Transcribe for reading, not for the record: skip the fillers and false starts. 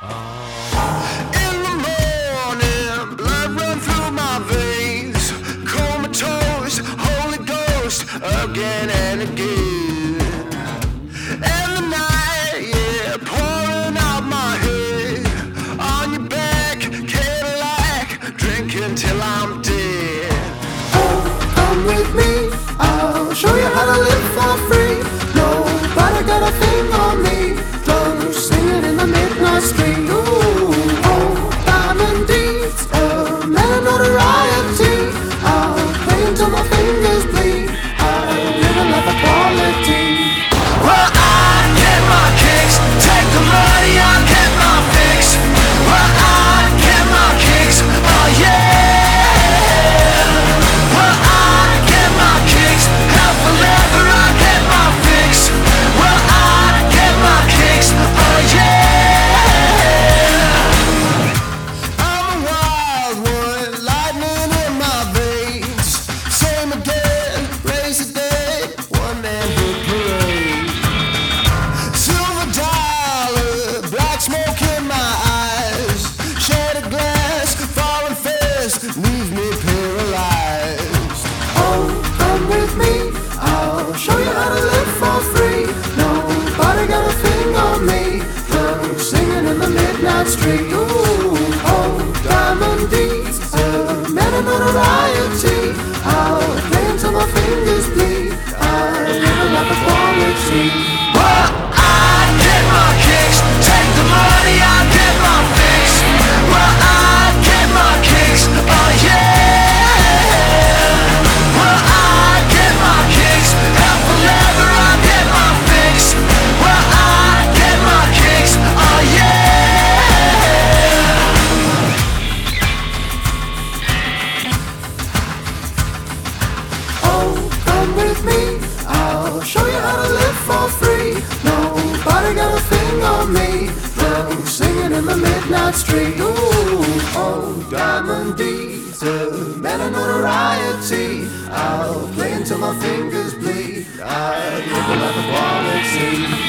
In the morning, blood run through my veins, comatose, Holy Ghost, again and again. And the night, yeah, pouring out my head, on your back, Cadillac, drinking till I'm dead. Oh, come with me, I'll show you how to live for free. Nobody got a thing on me. Drums singing in the midnight street. Ooh, oh, diamond deeds, man, notoriety. I'll play until my fingers bleed. I'll live a life of quality. Well, I get my kicks, take the money, I get my fix. Well, I get my kicks, oh yeah. Well, I get my kicks, hell for leather, I get my fix. Well, I get my kicks, oh yeah. I'm a wild one, lightning in my veins. Same again, raise the dead, one man hit parade. Silver dollar, black smoke in my eyes. Shattered glass, falling fast, leave me paralyzed. Oh, come with me, I'll show you how to live for free. Nobody got a thing on me. Drums singing in the midnight street. Ooh, oh, diamond deeds, man of notoriety. I'll play until my fingers bleed. I'll live a life of quality. Well, I get my kicks, take the money, I get my fix. Well, I get my kicks, oh yeah. Well, I get my kicks, hell for leather, I get my fix. Well, I get my kicks, oh yeah. Oh, come with me, I'll show you how to live for free. Nobody got a thing on me. Drums singing in the midnight street. Ooh, oh, diamond deeds, man of notoriety. I'll play until my fingers bleed. I live a life of quality.